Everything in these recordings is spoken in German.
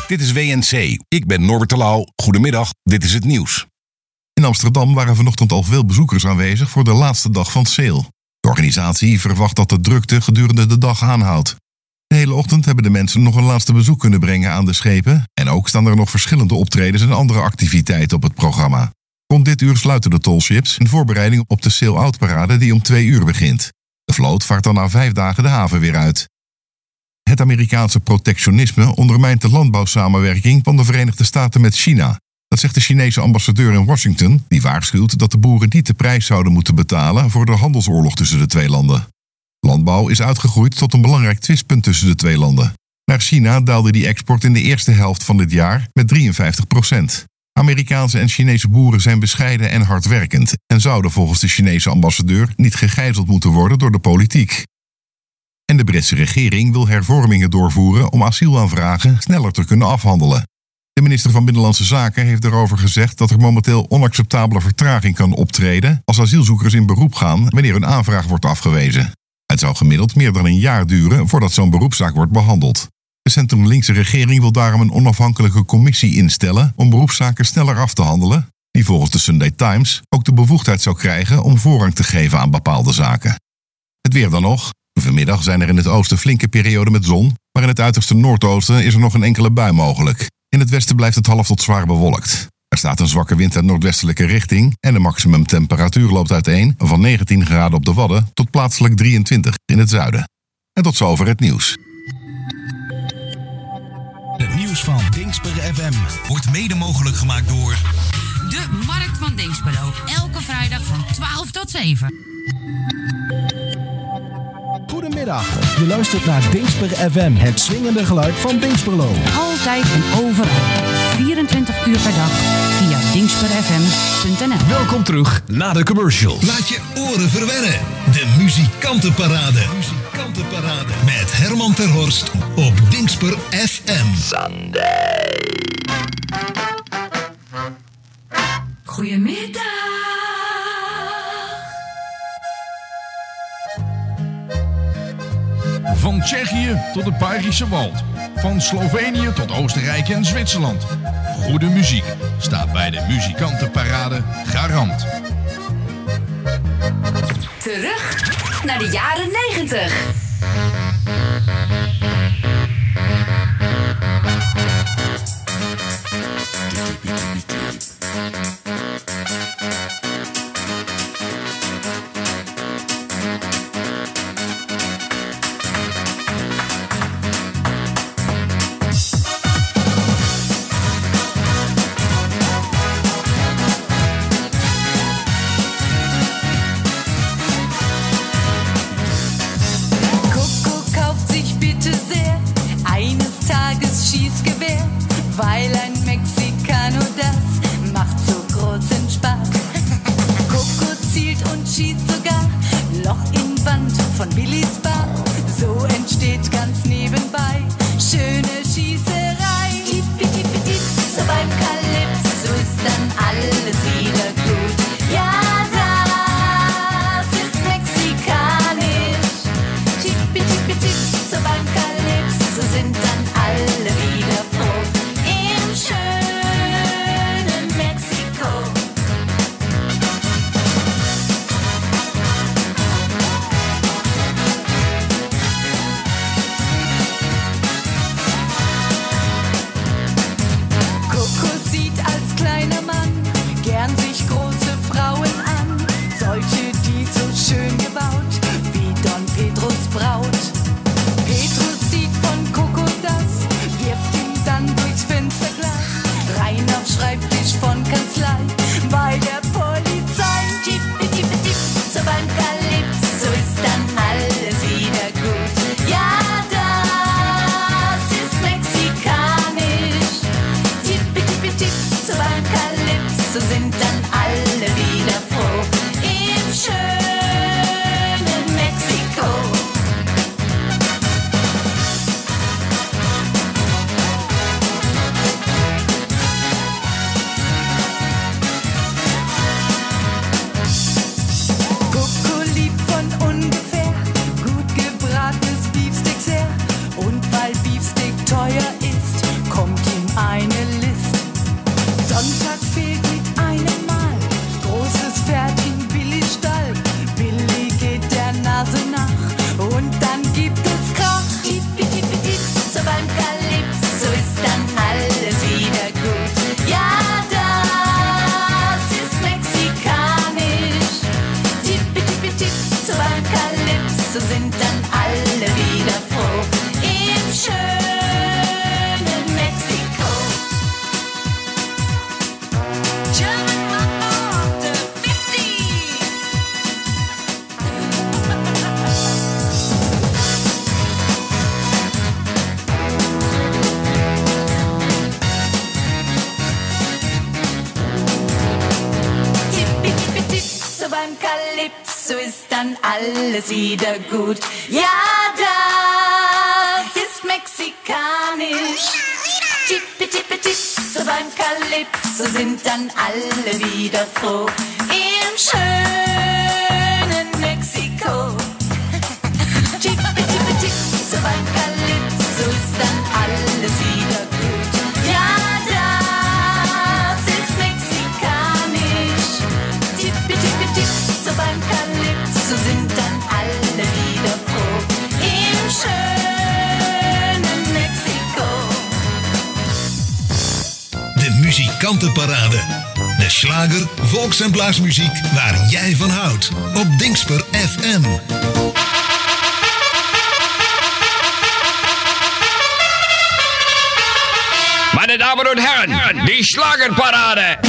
Dit is WNC. Ik ben Norbert Terlouw. Goedemiddag, dit is het nieuws. In Amsterdam waren vanochtend al veel bezoekers aanwezig voor de laatste dag van Sale. De organisatie verwacht dat de drukte gedurende de dag aanhoudt. De hele ochtend hebben de mensen nog een laatste bezoek kunnen brengen aan de schepen. En ook staan er nog verschillende optredens en andere activiteiten op het programma. Rond dit uur sluiten de tolships in voorbereiding op de Sail-Out-parade die om 2 uur begint. De vloot vaart dan na 5 dagen de haven weer uit. Het Amerikaanse protectionisme ondermijnt de landbouwsamenwerking van de Verenigde Staten met China. Dat zegt de Chinese ambassadeur in Washington, die waarschuwt dat de boeren niet de prijs zouden moeten betalen voor de handelsoorlog tussen de twee landen. Landbouw is uitgegroeid tot een belangrijk twistpunt tussen de twee landen. Naar China daalde die export in de eerste helft van dit jaar met 53%. Amerikaanse en Chinese boeren zijn bescheiden en hardwerkend en zouden volgens de Chinese ambassadeur niet gegijzeld moeten worden door de politiek. En de Britse regering wil hervormingen doorvoeren om asielaanvragen sneller te kunnen afhandelen. De minister van Binnenlandse Zaken heeft daarover gezegd dat er momenteel onacceptabele vertraging kan optreden als asielzoekers in beroep gaan wanneer hun aanvraag wordt afgewezen. Het zou gemiddeld meer dan een jaar duren voordat zo'n beroepszaak wordt behandeld. De centrum-linkse regering wil daarom een onafhankelijke commissie instellen om beroepszaken sneller af te handelen, die volgens de Sunday Times ook de bevoegdheid zou krijgen om voorrang te geven aan bepaalde zaken. Het weer dan nog. Vanmiddag zijn er in het oosten flinke perioden met zon, maar in het uiterste noordoosten is er nog een enkele bui mogelijk. In het westen blijft het half tot zwaar bewolkt. Er staat een zwakke wind uit noordwestelijke richting en de maximumtemperatuur loopt uiteen van 19 graden op de Wadden tot plaatselijk 23 in het zuiden. En tot zover het nieuws. Het nieuws van Dingsper FM wordt mede mogelijk gemaakt door de Markt van Dinxperlo. Elke vrijdag van 12 tot 7. Goedemiddag, je luistert naar Dingsper FM, het swingende geluid van Dinxperlo. Altijd en overal, 24 uur per dag, via dingsperfm.nl. Welkom terug na de commercial. Laat je oren verwennen. De Muzikantenparade. Met Herman ter Horst op Dingsper FM. Sunday. Goedemiddag. Van Tsjechië tot het Bayerische Wald. Van Slovenië tot Oostenrijk en Zwitserland. Goede muziek staat bij de Muzikantenparade garant. Terug naar de jaren 90. Weil ein Mexikaner das macht so großen Spaß. Coco zielt und schießt sogar Loch in Wand von Billys Bar. So entsteht ganz nebenbei schöne Schießerei. Tippi-tippi-tipp, so beim Calypso ist dann alles wieder gut. Ja, das ist mexikanisch. Tippi-tippi-tipp, so beim Calypso sind dann alle wieder froh. Schönen Mexiko. Coco sieht als kleiner Mann gern sich große Frauen an, solche, die so schön gebaut wie Don Pedros Braut. Petrus sieht von Coco das, wirft ihn dann durchs Fensterglas rein auf Schreibtisch von Kanzlei bei der Polizei. Tipp, so beim Calypso ist dann alles wieder gut. Ja, das ist mexikanisch. Tipp, so beim Calypso sind dann alle wieder froh. Im schönen Mexiko. Teuer ist, kommt ihm Calypso ist dann alles wieder gut. Ja, das ist mexikanisch. Tippi, tippi, tipp, so beim Calypso sind dann alle wieder froh. Im schönen Mexiko. Tippi, tippi, tipp, so beim Calypso ist dann alles wieder gut. Ja, das ist mexikanisch. Tippi, tippi, tipp, so beim Calypso sind dann alle wieder froh. Im schönen Mexiko. De Muzikantenparade. De slager, volks- en blaasmuziek waar jij van houdt. Op Dingsper FM. Meine Damen und Herren, die Schlagerparade.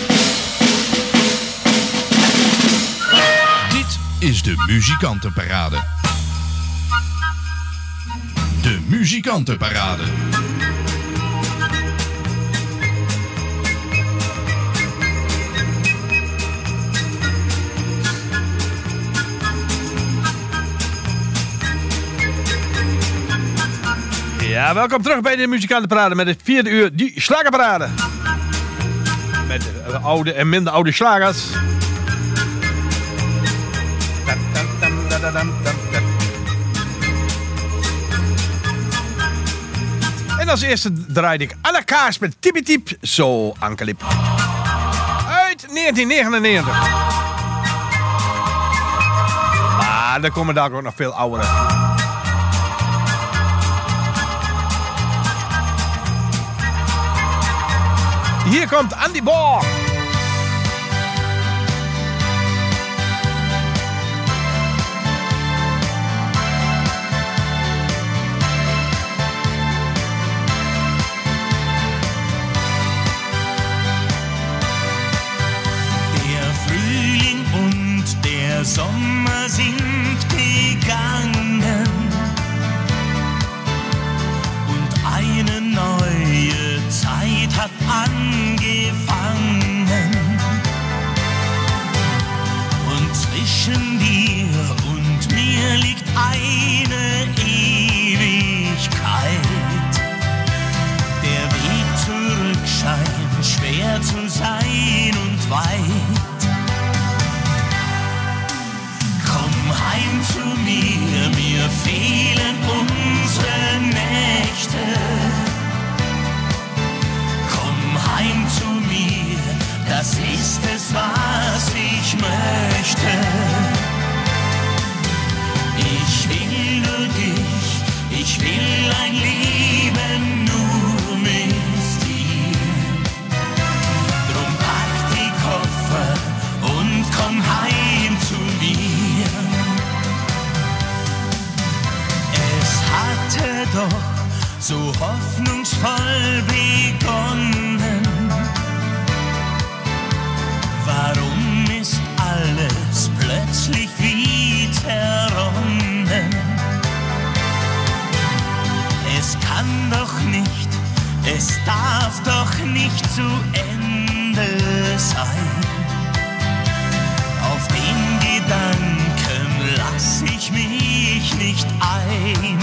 Dit is de Muzikantenparade. De Muzikantenparade. Ja, welkom terug bij de Muzikantenparade met het 4e uur, die Slagerparade. Met oude en minder oude slagers. En als eerste draaide ik Anna Kaas met Tippi Tiep, zo Ankelip. Uit 1999. Maar er komen daar ook nog veel oudere. Hier komt Andy Borg. Der Frühling und der Sommer sind gegangen und eine neue Zeit hat angefangen. Und zwischen dir und mir liegt eine Ewigkeit. Der Weg zurück scheint schwer zu sein und weit. Komm heim zu mir, mir fehlen unsere Nächte. Heim zu mir, das ist es, was ich möchte. Ich will nur dich, ich will ein Leben nur mit dir. Drum pack die Koffer und komm heim zu mir. Es hatte doch so hoffnungsvoll begonnen. Warum ist alles plötzlich wie zerronnen? Es kann doch nicht, es darf doch nicht zu Ende sein. Auf den Gedanken lass ich mich nicht ein.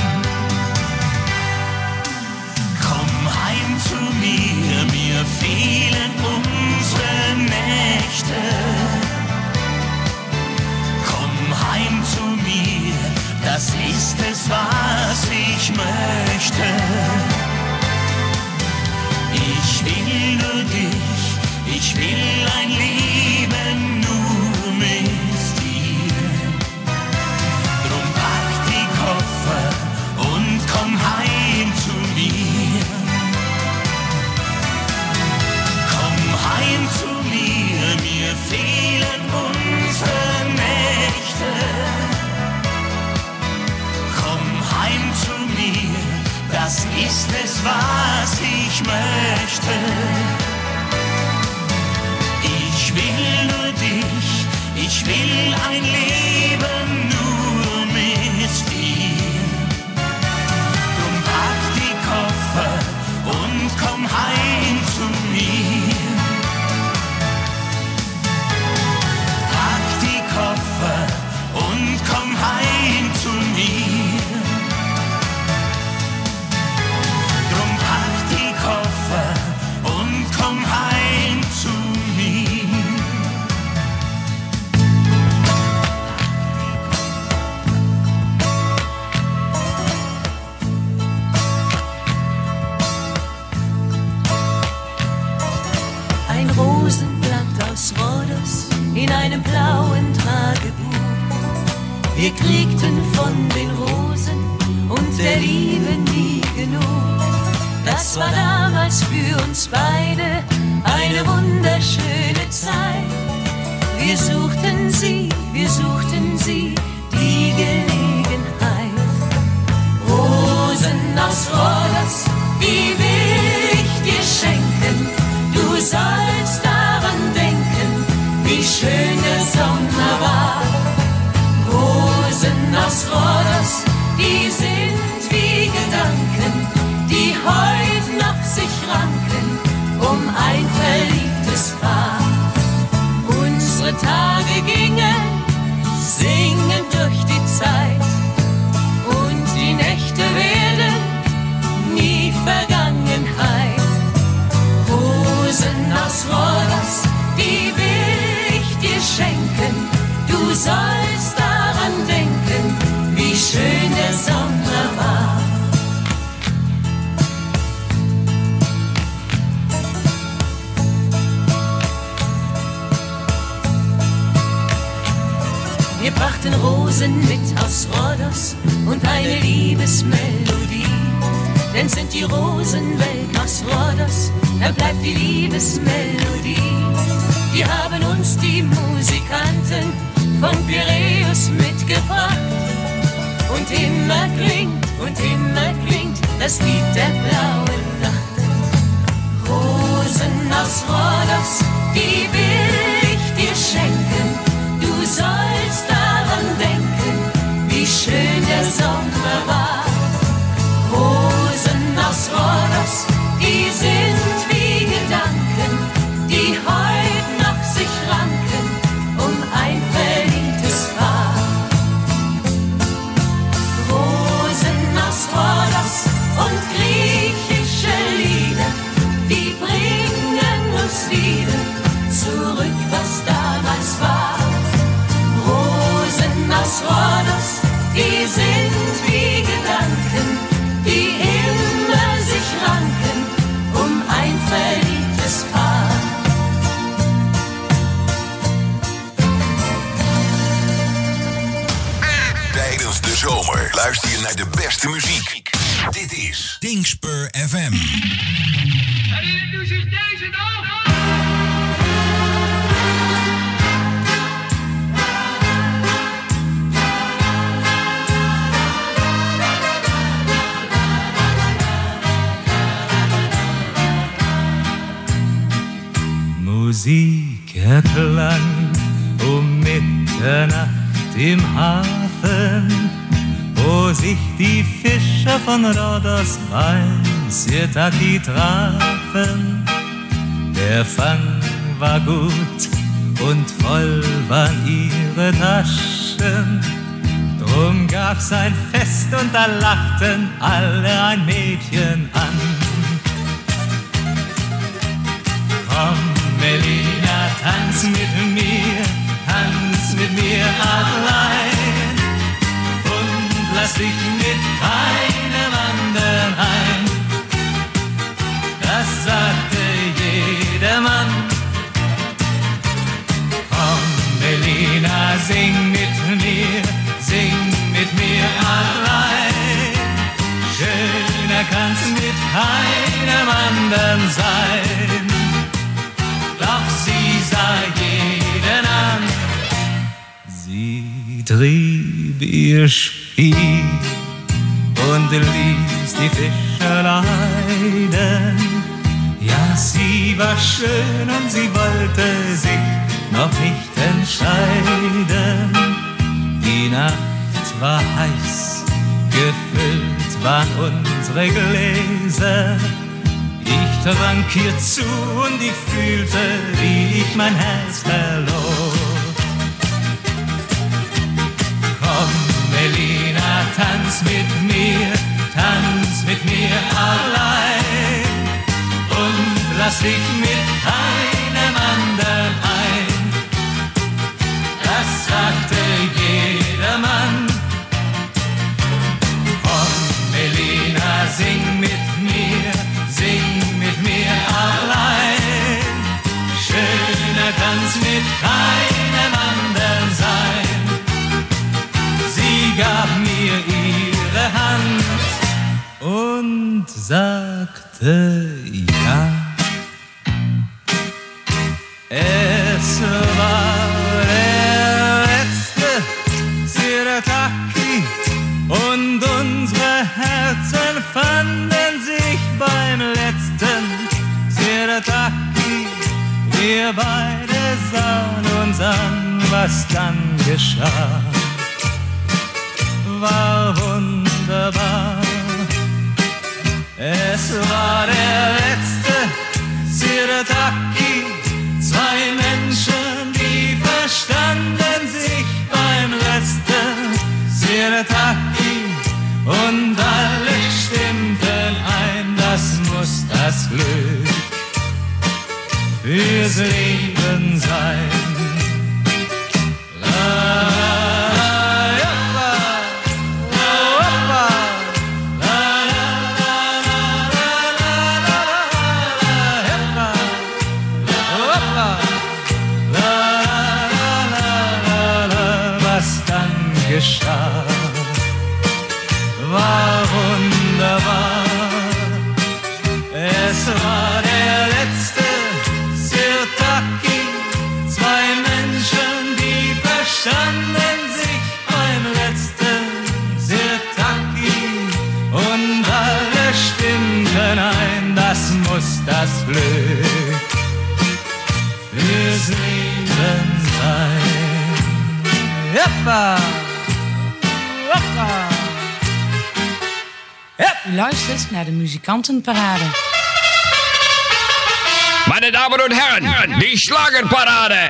Komm heim zu mir, mir fehlen unsere Nächte. Komm heim zu mir, das ist es, was ich möchte. Ich will nur dich, ich will ein Leben nur mit dir. Drum pack die Koffer und komm heim zu mir. Komm heim zu mir, mir fehlen unsere Nächte. Komm heim zu mir, das ist es, was ich möchte. Ich will nur dich, ich will ein Leben nur mit dir. Drum pack die Koffer und komm heim zu mir. Pack die Koffer in einem blauen Tagebuch. Wir kriegten von den Rosen und der Liebe nie genug. Das war damals für uns beide eine wunderschöne Zeit. Wir suchten sie, die Gelegenheit. Rosen aus Rhodos, die will ich dir schenken. Du sollst daran denken, wie schön der Sommer war. Rosen aus Rhodos, die sind wie Gedanken, die heut noch sich ranken um ein verliebtes Paar. Unsere Tage gingen singend durch die Zeit und die Nächte werden nie Vergangenheit. Rosen aus Rhodos, die will ich dir schenken. Du sollst daran denken, wie schön der Sommer war. Wir brachten Rosen mit aus Rhodos und eine Liebesmelodie. Denn sind die Rosen weg aus Rhodos, dann bleibt die Liebesmelodie. Die haben uns die Musikanten von Piräus mitgebracht. Und immer klingt das Lied der blauen Nacht. Rosen aus Rhodos, die will ich dir schenken. Du sollst daran denken, wie schön der Sommer war. Rosen aus Rhodos, die sind wie Gedanken, die heut noch sich ranken um ein verliebtes Paar. Rosen aus Rhodos und griechische Lieder, die bringen uns wieder zurück, was damals war. Rosen aus Rhodos, die sind wie Gedanken, die immer sich ranken um ein verliebtes Paar. Tijdens de zomer luister je naar de beste muziek. Dit is Dingspur FM. En hier doet zich deze nog. Musik erklang um Mitternacht im Hafen, wo sich die Fischer von Rhodos bei Sirtaki trafen. Der Fang war gut und voll waren ihre Taschen. Drum gab's ein Fest und da lachten alle ein Mädchen an. Komm, Melina, tanz mit mir allein und lass dich mit keinem anderen ein. Das sagte jedermann. Komm, Melina, sing mit mir allein. Schöner kann's mit keinem anderen sein. Doch sie sah jeden an. Sie trieb ihr Spiel und ließ die Fischer leiden. Ja, sie war schön und sie wollte sich noch nicht entscheiden. Die Nacht war heiß, gefüllt waren unsere Gläser. Ich trank ihr zu und ich fühlte, wie ich mein Herz verlor. Komm, Melina, tanz mit mir allein und lass dich mit keinem anderen ein. Das sagte jedermann. Komm, Melina, sing mit mir allein. Schöner kann's mit keinem letzte Jahr. Es war der letzte Shirataki und unsere Herzen fanden sich beim letzten Shirataki. Wir beide sahen uns an, was dann geschah, war wunderbar. Es war der letzte Shirataki, zwei Menschen, die verstanden sich beim letzten Shirataki und alle stimmten ein, das muss das Glück fürs Leben sein. Geschah, war wunderbar. Es war der letzte Sirtaki, zwei Menschen, die verstanden sich beim letzten Sirtaki und alle stimmten ein, das muss das Glück fürs Leben sein. Jeppa! U luistert naar de Muzikantenparade. Meine Damen und Herren, die Schlagerparade.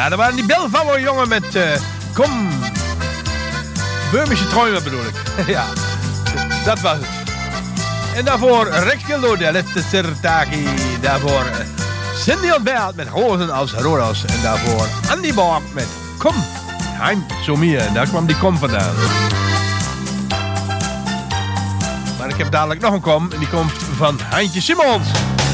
Ja, dat waren die Bill Vauwer jongen met Kom. Böhmische Träume bedoel ik. Ja, dat was het. En daarvoor Rex Gildo, de laatste Sirtaki. Daarvoor Cindy Albert met Rozen als Rodas. En daarvoor Andy Borg met Kom. Heim zu mir. En daar kwam die Kom vandaan. Maar ik heb dadelijk nog een Kom. En die komt van Heintje Simons.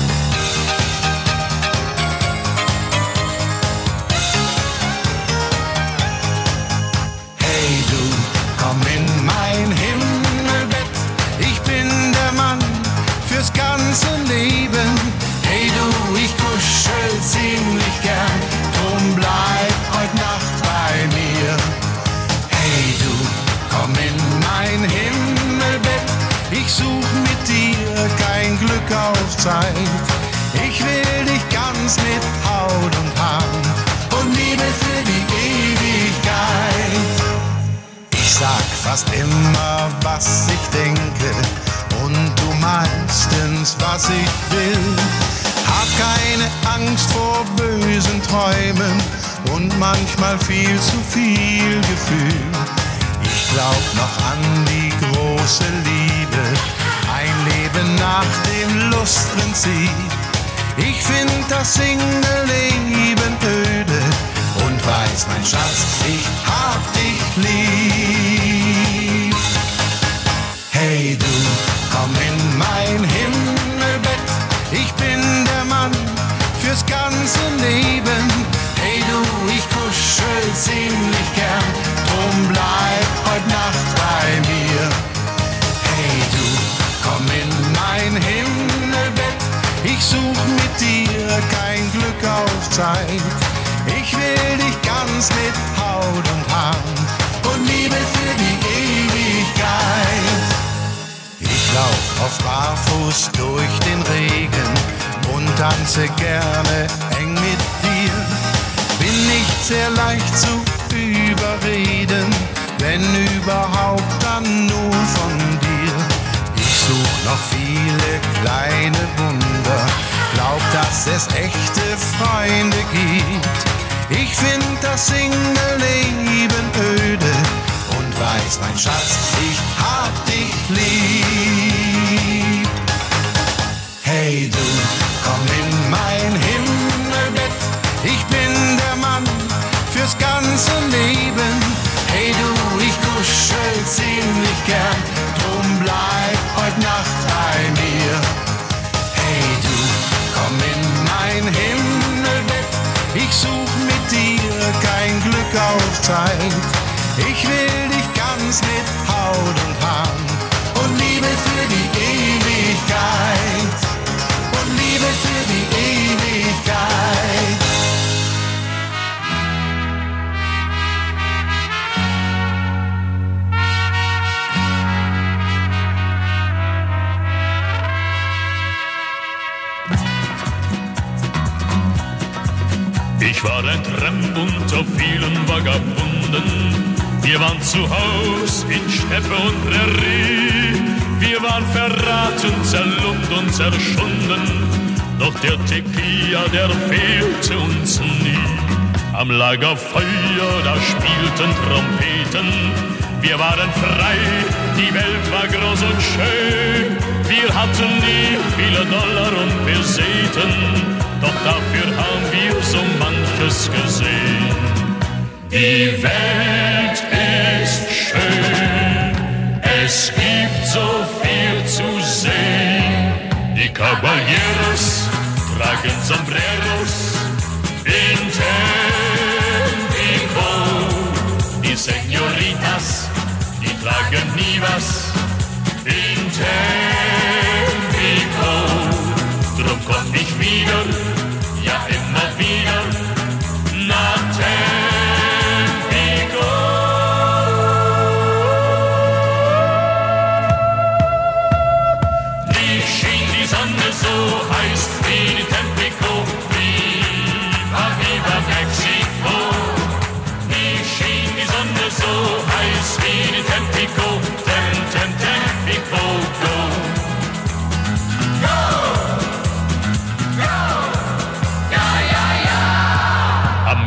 Hey du, komm in mein Himmelbett. Ich bin der Mann fürs ganze Leben. Hey du, ich kuschel ziemlich gern. Drum bleib heut Nacht bei mir. Hey du, komm in mein Himmelbett. Ich such mit dir kein Glück auf Zeit. Ich will dich ganz mit Haut und Haar und Liebe für die Ewigkeit. Ich sag fast immer, was ich denke und du meistens, was ich will. Hab keine Angst vor bösen Träumen und manchmal viel zu viel Gefühl. Ich glaub noch an die große Liebe, ein Leben nach dem Lustprinzip. Ich find das Single-Leben öde und weiß, mein Schatz, ich hab dich lieb. Hey du, komm in mein Himmelbett, ich bin der Mann fürs ganze Leben. Hey du, ich kuschel ziemlich gern, drum bleib heut Nacht bei mir. Hey du, komm in mein Himmelbett, ich such mit dir kein Glück auf Zeit. Ich will dich ganz mit Haut und Haar und Liebe für die Ewigkeit. Ich lauf oft barfuß durch den Regen und tanze gerne eng mit dir. Bin nicht sehr leicht zu überreden, wenn überhaupt dann nur von dir. Ich such noch viele kleine Wunder, glaub, dass es echte Freunde gibt. Ich find das Single-Leben öde und weiß, mein Schatz, ich hab dich lieb. Hey du, komm in mein Himmelbett, ich bin der Mann fürs ganze Leben. Hey du, ich kuschel ziemlich gern, drum bleib heut Nacht bei mir. Hey du, komm in mein Himmelbett, ich such mit dir kein Glück auf Zeit. Ich will dich ganz mit Haut und Haar und Liebe für die Ewigkeit. Und Liebe für die Ewigkeit. Ich war ein Tramp unter vielen Vagabunden. Wir waren zu Haus in Steppe und Prärie. Wir waren verraten, zerlumpt und zerschunden. Doch der Tequila, der fehlte uns nie. Am Lagerfeuer, da spielten Trompeten. Wir waren frei, die Welt war groß und schön. Wir hatten nie viele Dollar und Peseten. Doch dafür haben wir so manches gesehen. Die Welt ist schön, es gibt so viel zu sehen. Die Caballeros tragen Sombreros in Tampico. Die Señoritas, die tragen nie was in Tampico. Drum komm ich wieder, ja immer wieder, nach Tampico. Wie schien die Sonne so heiß wie in Tampico. Viva, viva Mexico. Wie schien die Sonne so heiß wie in Tampico. Tampico, go. Go! Go!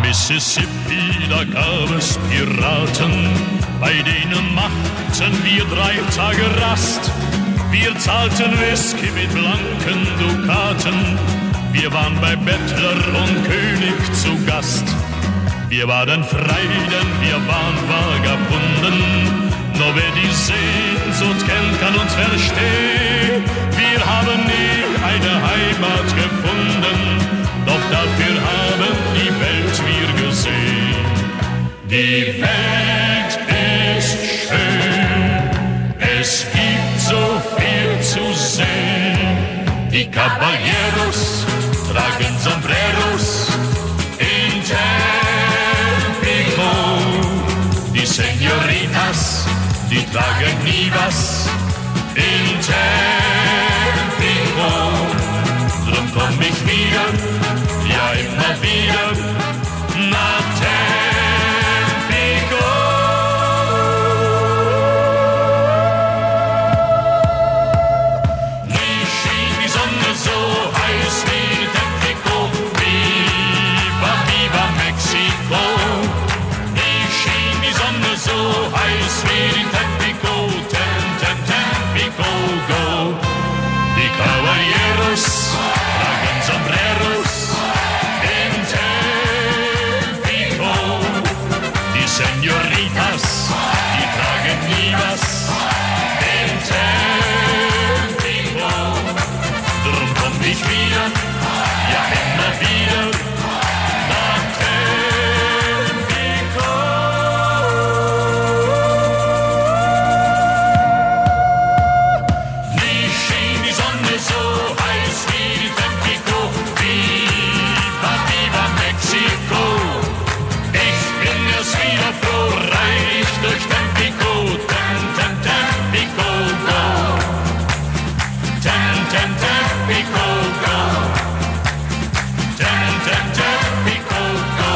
Mississippi, da gab es Piraten, bei denen machten wir 3 Tage Rast. Wir zahlten Whisky mit blanken Dukaten, wir waren bei Bettler und König zu Gast. Wir waren frei, denn wir waren Vagabunden, nur wer die Sehnsucht kennt, kann uns verstehen. Wir haben nie eine Heimat gefunden, doch dafür haben die Welt wir gesehen. Die Welt ist schön, es gibt so viel zu sehen. Die Caballeros tragen Sombreros in Tampico. Die Señoritas, die tragen nie was in Tampico. Drum komm ich wieder, ja immer wieder, nach Tampico. Nie schien die Sonne so heiß wie Tampico. Viva, viva Mexico. Nie schien die Sonne so heiß wie Tampico. Tampico, go. Die Caballeros tragen Sombreros in Tampico. Die Señoritas, die tragen nie was in Tampico. Drum komm ich wieder, ja immer wieder, nach Tampico. Nie schien die Sonne so heiß wie Tampico. Viva, viva Mexico. Ich bin erst wieder froh, rein ich durch Tampico. Tampico, go. Tampico, go. Tampico, go.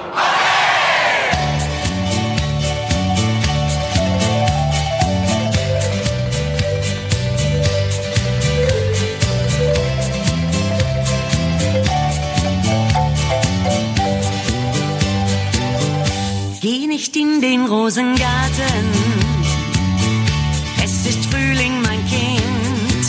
Geh nicht in den Rosengarten, es ist Frühling, mein Kind.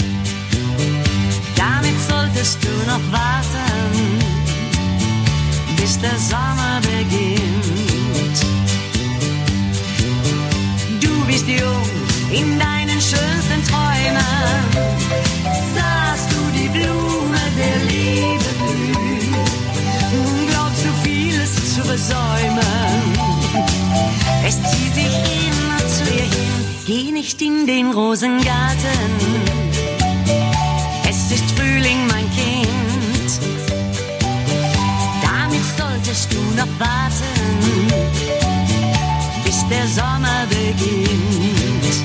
Damit solltest du noch warten, bis der Sommer beginnt. Du bist jung in deinen schönsten Träumen, sahst du die Blume der Liebe blühen, glaubst du vieles zu versäumen. Es zieht dich immer zu ihr hin, geh nicht in den Rosengarten. Es ist Frühling, mein Kind. Damit solltest du noch warten, bis der Sommer beginnt.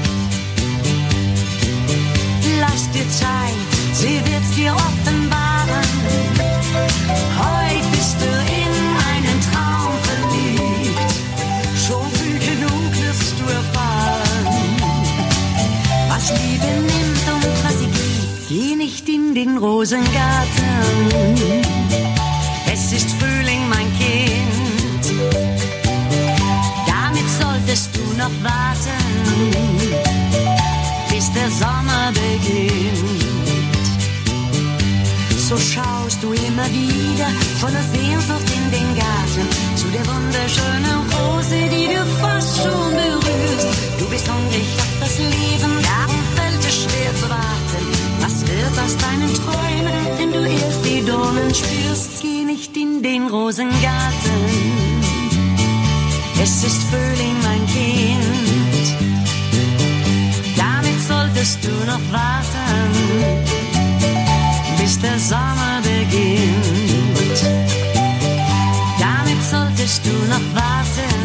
Lass dir Zeit, sie wird's dir offenbaren. Heute bist du in einen Traum verliebt. Schon früh genug wirst du erfahren, was Liebe nimmt und was sie gibt. Geh nicht in den Rosengarten. Es ist Frühling, mein Kind. Damit solltest du noch warten, bis der Sommer beginnt. So schaust du immer wieder voller Sehnsucht in den Garten zu der wunderschönen Rose, die du fast schon berührst. Du bist hungrig auf das Leben, darum fällt es schwer zu warten. Was wird aus deinen Träumen, wenn du erst die Dornen spürst? Geh nicht in den Rosengarten. Es ist Frühling, mein Kind. Damit solltest du noch warten, bis der Sommer beginnt. Damit solltest du noch warten,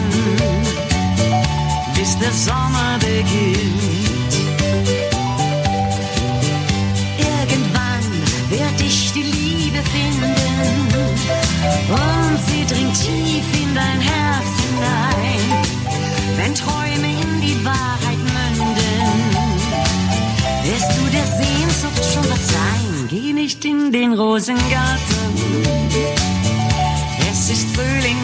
bis der Sommer beginnt. Irgendwann wird dich die Liebe finden und sie dringt tief in dein Herz hinein. Wenn Träume in die Wahrheit münden, wirst du der Sehnsucht schon verzeihen. Geh nicht in den Rosengarten. Es ist Frühling,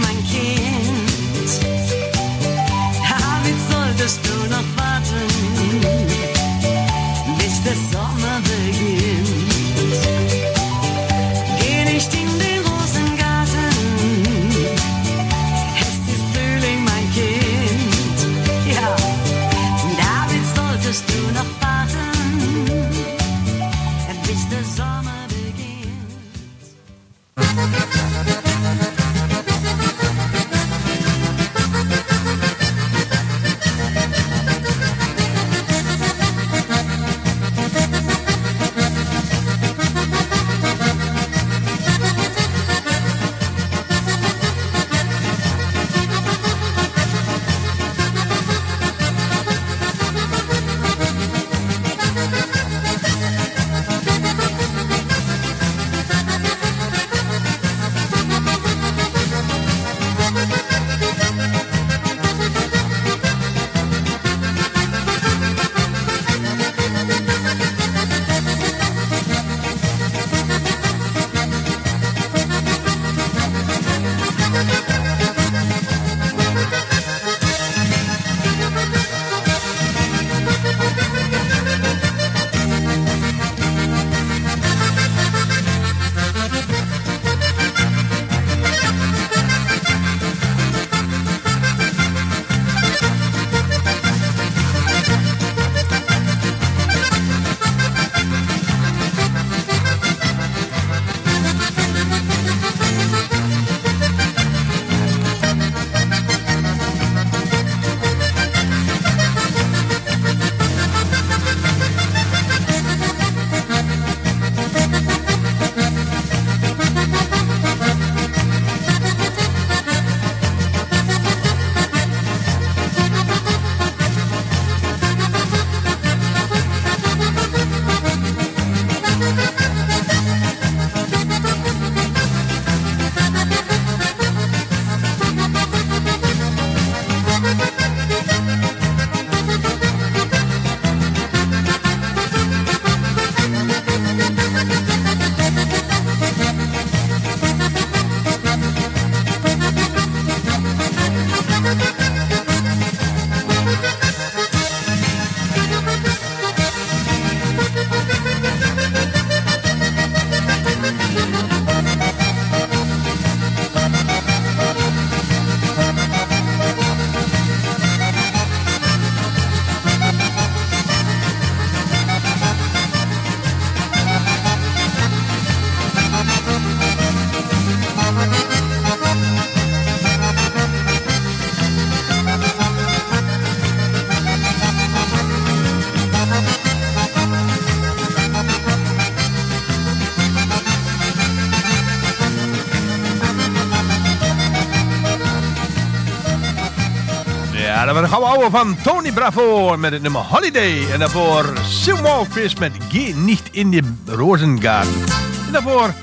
Ja, dat was een gouden ouwe van Tony Bravo met het nummer Holiday. En daarvoor Silverfish met Geh nicht in die Rosengarten. En daarvoor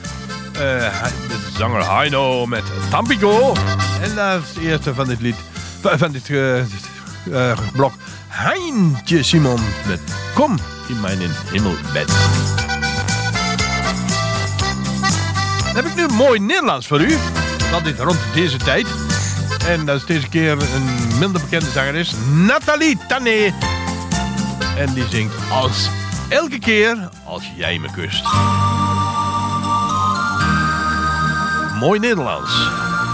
de zanger Heino met Tampico. En dat is het eerste van dit lied, van dit blok. Heintje Simon met Kom in mijn hemelbed. Dan heb ik nu mooi Nederlands voor u. Dat is rond deze tijd. En dat is deze keer een minder bekende zangeres, Nathalie Tané. En die zingt als elke keer als jij me kust. Mooi Nederlands.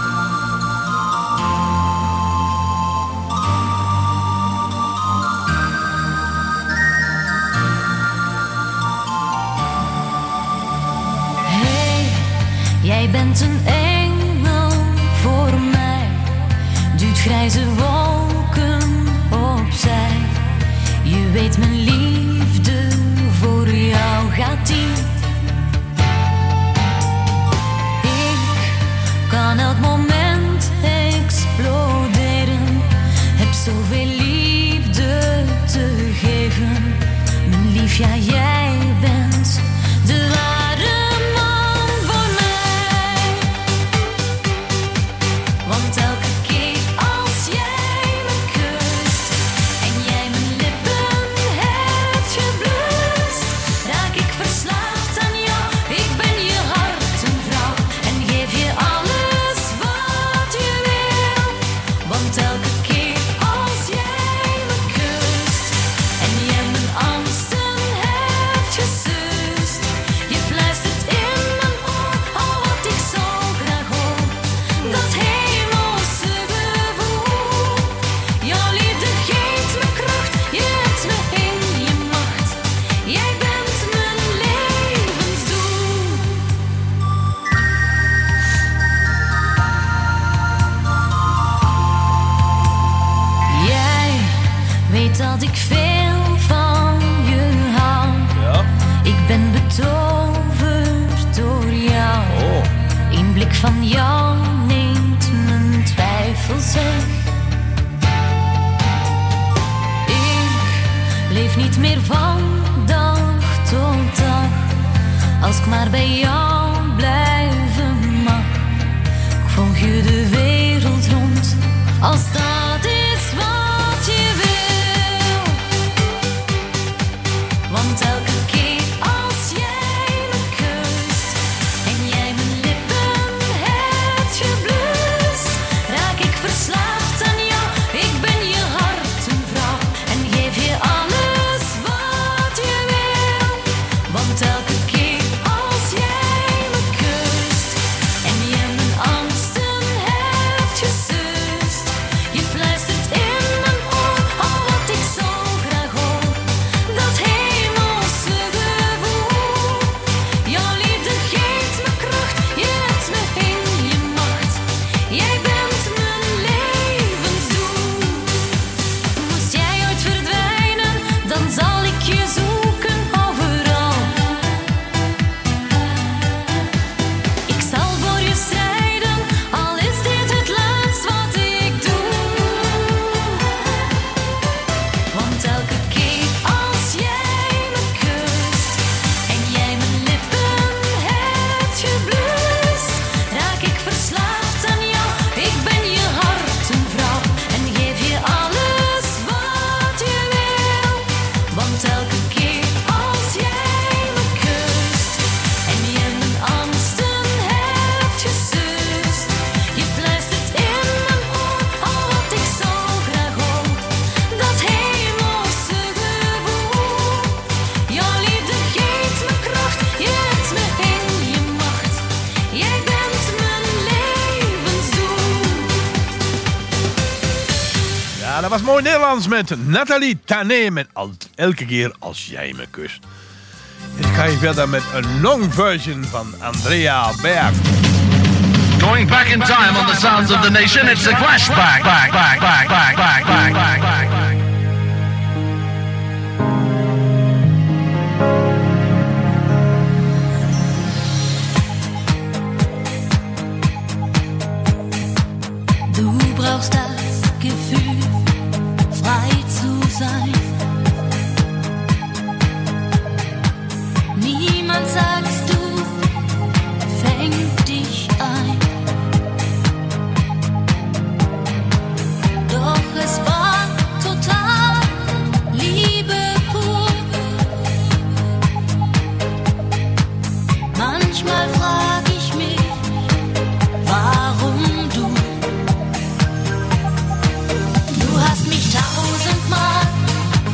Hey, jij bent een engel voor mij. Duwt grijze wolken opzij. Je weet mijn liefde voor jou gaat diep. Ik kan elk moment exploderen. Heb zoveel liefde te geven. Mijn lief, ja, jij bent de ware man voor mij. Want elke keer als jij me kust en jij mijn lippen hebt geblust, raak ik verslaafd aan jou. Ik ben je hart een vrouw en geef je alles wat je wil. Want elke keer als jij me kust en jij mijn angsten hebt dat ik veel van je hou. Ja. Ik ben betoverd door jou. Oh. Een blik van jou neemt mijn twijfels weg. Ik leef niet meer van dag tot dag. Als ik maar bij jou blijven mag. Ik volg je de wereld rond. Als dat is wat je wil. Want elke keer als jij me kust en jij mijn lippen hebt geblust, raak ik verslaafd aan jou. Ik ben je hart een vrouw en geef je alles wat je wil. Want elke keer als jij me kust en je mijn angsten hebt gesust, je fluistert in mijn oor al wat ik zo graag hoor. Dat hemelse gevoel. Jouw liefde geeft me kracht, je hebt me in je macht. Jij bent mijn levensdoel. Moest jij ooit verdwijnen, dan zal ik je zoeken overal. Ik zal voor je strijden, al is dit het laatst wat ik doe. Want elke keer als jij me kust en jij mijn lippen hebt geblust, raak ik verslaafd aan jou. Ik ben je hart een vrouw en geef je alles wat je wil. Want elke keer als jij me kust en je mijn angsten hebt gesust, je fluistert in mijn oor al wat ik zo graag hoor. Dat hemelse gevoel. Jouw liefde geeft me kracht, je hebt me in je macht. Jij bent mijn levensdoel. Ja, dat was mooi Nederlands met Nathalie Tané met elke keer als jij me kust. En ik ga je verder met een long version van Andrea Berg. Going back in time on the sounds of the nation, it's the flashback. Du brauchst das Gefühl, frei zu sein. Niemand, sagst du, fängt dich ein. Doch es war total Liebe pur. Manchmal frag ich mich, warum du? Du hast mich tausendmal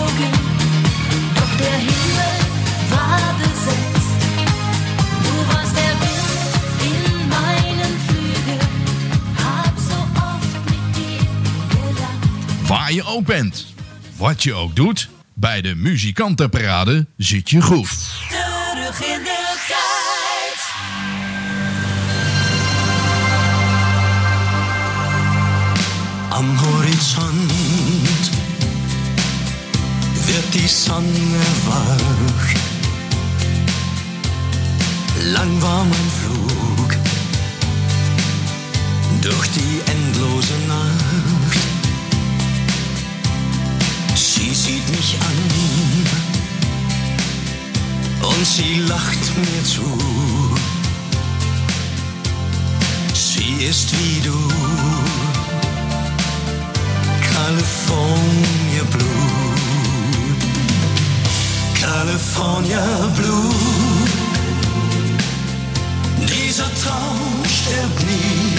geflogen, doch der Himmel war besetzt. Du warst der Wind in meinen Flügeln, hab so oft mit dir gelacht. Waar je ook bent, wat je ook doet, bij de muzikantenparade zit je goed. Terug in de tijd. Am Horizont wird die Sonne wach. Lang war mein Flug durch die endlose Nacht. Sie sieht mich an und sie lacht mir zu. Sie ist wie du, California Blue, California Blue. Dieser Traum stirbt nie,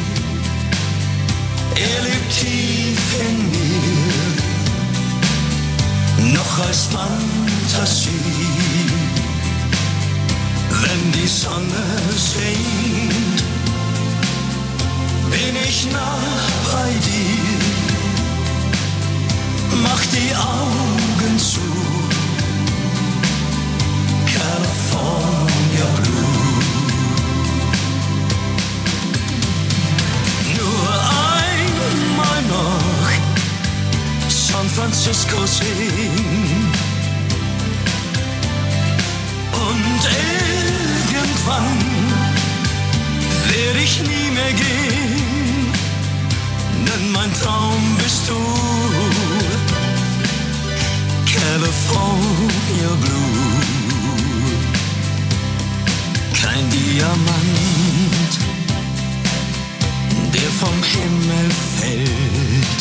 er lebt tief in mir, noch als Fantasie. Wenn die Sonne singt, bin ich nah bei dir. Mach die Augen zu, California Blue. Nur einmal noch San Francisco sehen und irgendwann werde ich nie mehr gehen, denn mein Traum bist du, California Blue. Kein Diamant, der vom Himmel fällt,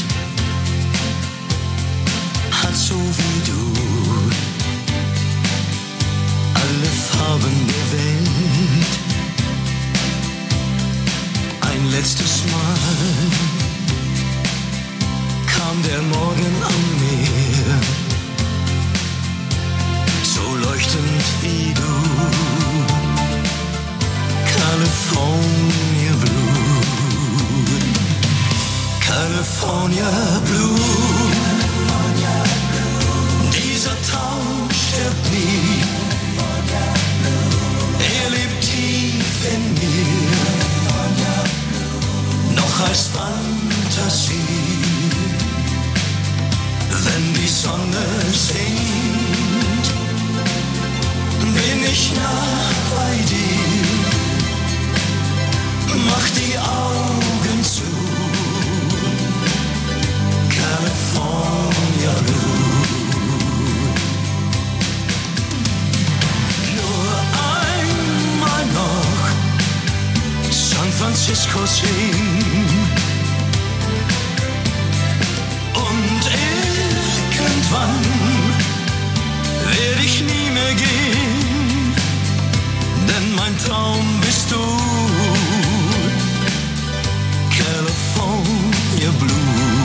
hat so wie du alle Farben der Welt. Ein letztes Mal kam der Morgen am Meer, so leuchtend wie du, California Blue, California Blue. Dieser Traum stirbt nie, er lebt tief in mir, noch als Fantasie. Wenn die Sonne singt, bin ich nah bei dir. Mach die Augen zu, California Blue. Nur einmal noch San Francisco sehen und irgendwann werde ich nie mehr gehen, denn mein Traum bist du, California Blue.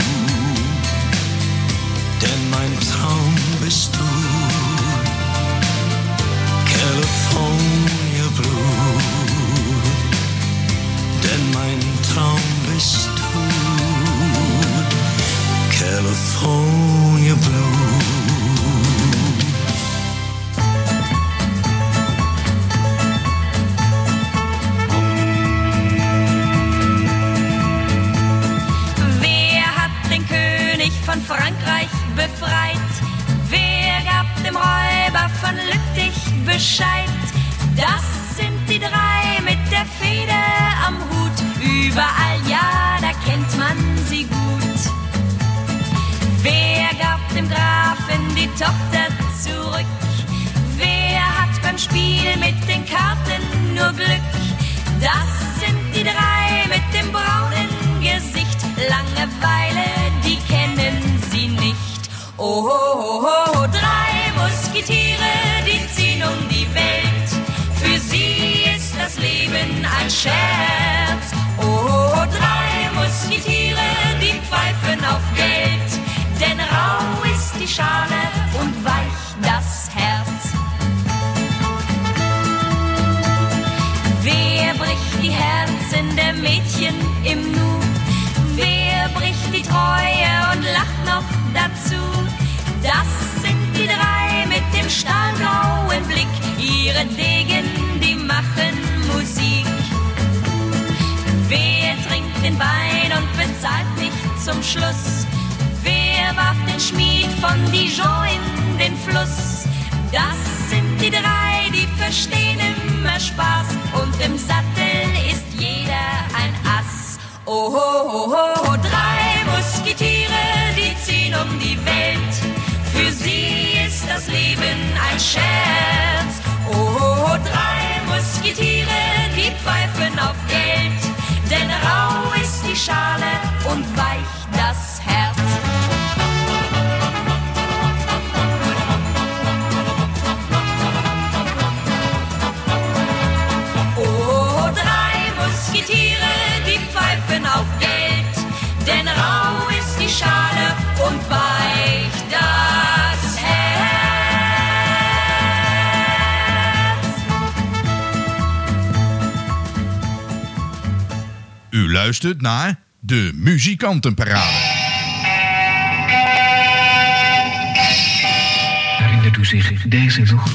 Denn mein Traum bist du, California Blue. Denn mein Traum bist du, California Blue. Von Frankreich befreit. Wer gab dem Räuber von Lüttich Bescheid? Das sind die drei mit der Feder am Hut. Überall, ja, da kennt man sie gut. Wer gab dem Grafen die Tochter zurück? Wer hat beim Spiel mit den Karten nur Glück? Das sind die drei mit dem braunen Gesicht. Langeweile, die kennen sie nicht. Oh, oh, oh, oh, drei Musketiere, die ziehen um die Welt. Für sie ist das Leben ein Scherz. Oh, oh, oh, drei Musketiere, die pfeifen auf Geld. Denn rau ist die Schale und weich das Herz. Wer bricht die Herzen der Mädchen im Nu? Wer bricht die Treue und lacht noch dazu? Das sind die drei mit dem stahlblauen Blick. Ihre Degen, die machen Musik. Wer trinkt den Wein und bezahlt nicht zum Schluss? Wer warf den Schmied von Dijon in den Fluss? Das sind die drei, die verstehen immer Spaß. Und im Sattel ist jeder ein Ass. Oh, ho, ho, ho, drei Musketiere, die ziehen um die Welt. Für sie ist das Leben ein Scherz. Oh, ho, ho, drei Musketiere, die pfeifen auf Geld. Denn rau ist die Schale und weich das Herz. Oh, drei Musketiere, die pfeifen auf Geld. Denn rau ist die Schale und weich das Herz. U luistert naar de Muzikantenparade. Herinnert u zich deze nog?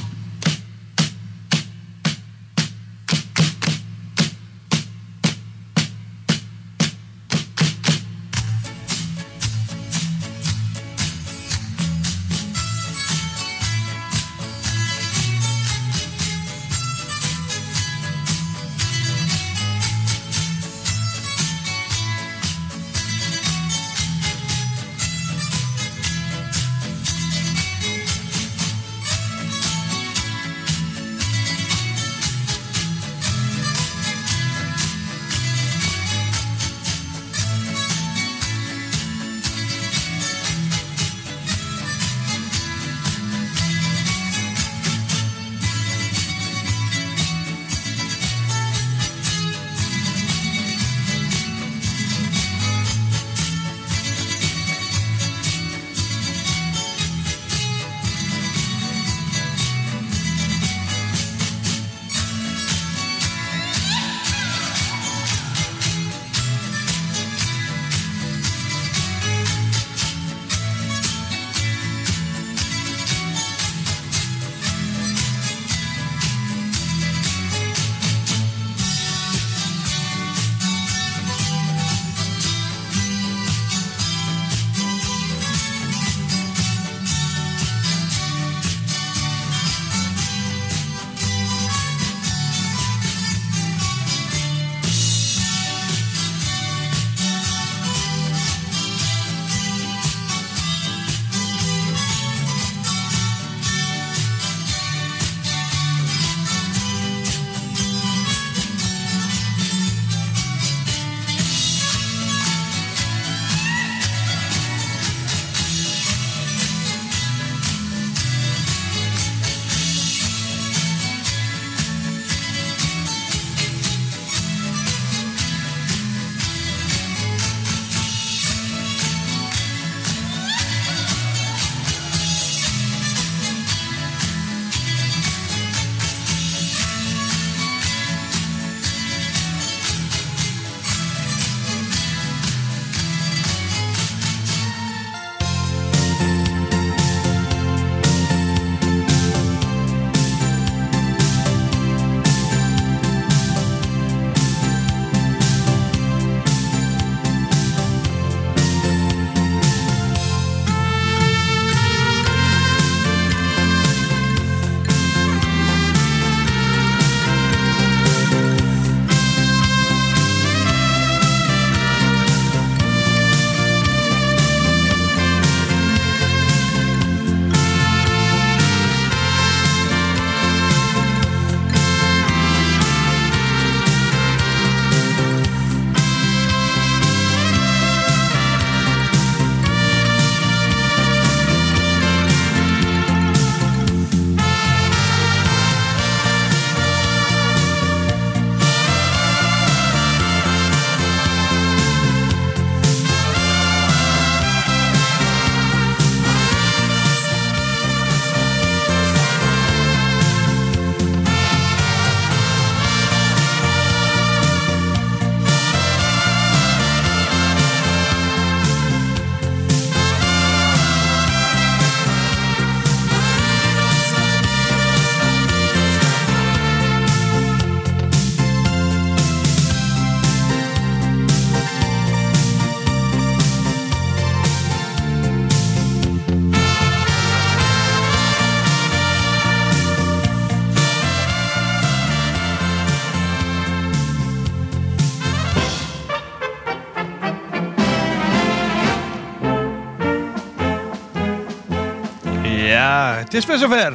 Ja, het is weer zover.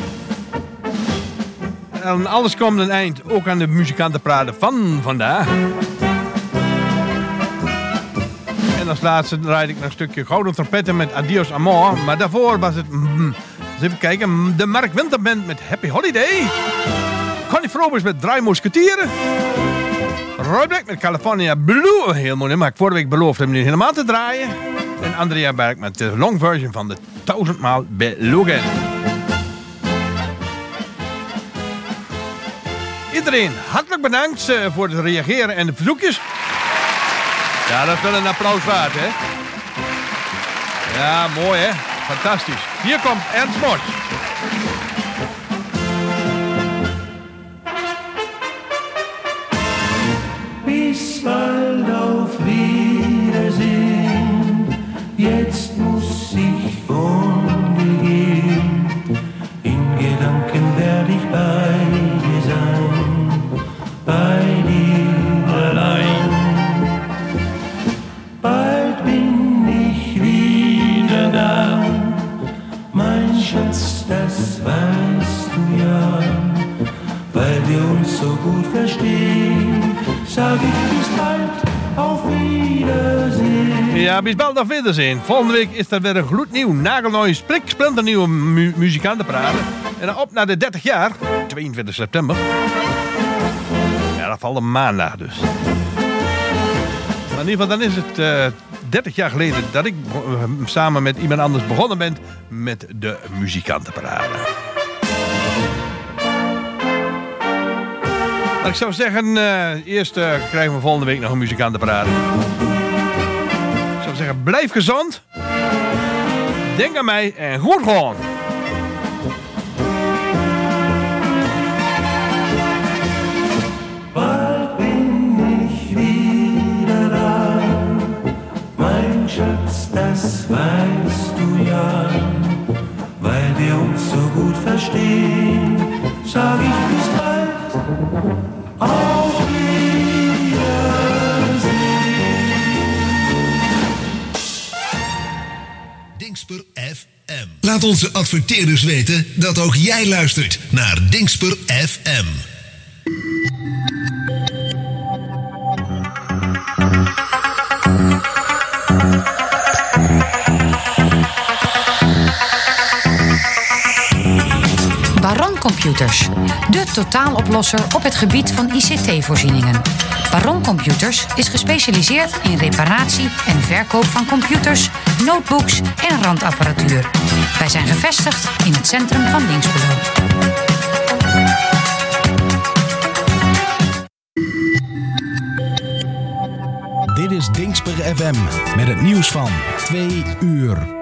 En alles komt een eind, ook aan de muzikantenpraten van vandaag. En als laatste draaide ik nog een stukje Gouden Trompetten met Adios Amor. Maar daarvoor was het, eens even kijken, de Mark Winter Band met Happy Holiday. Connie Frobers met Drie Musketieren. Roy Black met California Blue. Heel mooi, maar ik vorige week beloofd hem nu helemaal te draaien. En Andrea Berg met de long version van de 1000 maal belogen. Iedereen hartelijk bedankt voor het reageren en de verzoekjes. Ja, dat is wel een applaus waard, hè? Ja, mooi, hè? Fantastisch. Hier komt Ernst Mos. Bis bald, auf Wiedersehen. Jetzt muss ich von dir gehen. In Gedanken werde ich bei dir sein, bei dir allein. Bald bin ich wieder da, mein Schatz, das weißt du ja. Weil wir uns so gut verstehen, sag ich bis bald, auf Wiedersehen. Ja, bis bald, auf Wiedersehen. Volgende week is er weer een gloednieuw, nagelnieuw, splinternieuwe muzikantenparade. En dan op naar de 30 jaar, 22 september. Ja, dat valt een maandag dus. Maar in ieder geval, dan is het 30 jaar geleden dat ik samen met iemand anders begonnen ben met de muzikantenparade. Ik zou zeggen, eerst krijgen we volgende week nog een muzikantenparade. Ik zou zeggen, blijf gezond. Denk aan mij en goed gewoon. Bald bin ich wieder da, mein Schatz, das weißt du ja. Weil wir uns so gut verstehen, sag ich bis bald. Auf Wiedersehen. Dingsper FM. Laat onze adverteerders weten dat ook jij luistert naar Dingsper FM. Baron Computers, de totaaloplosser op het gebied van ICT-voorzieningen. Baron Computers is gespecialiseerd in reparatie en verkoop van computers, notebooks en randapparatuur. Wij zijn gevestigd in het centrum van Dinxperlo. Dit is Dinxper FM met het nieuws van 2 uur.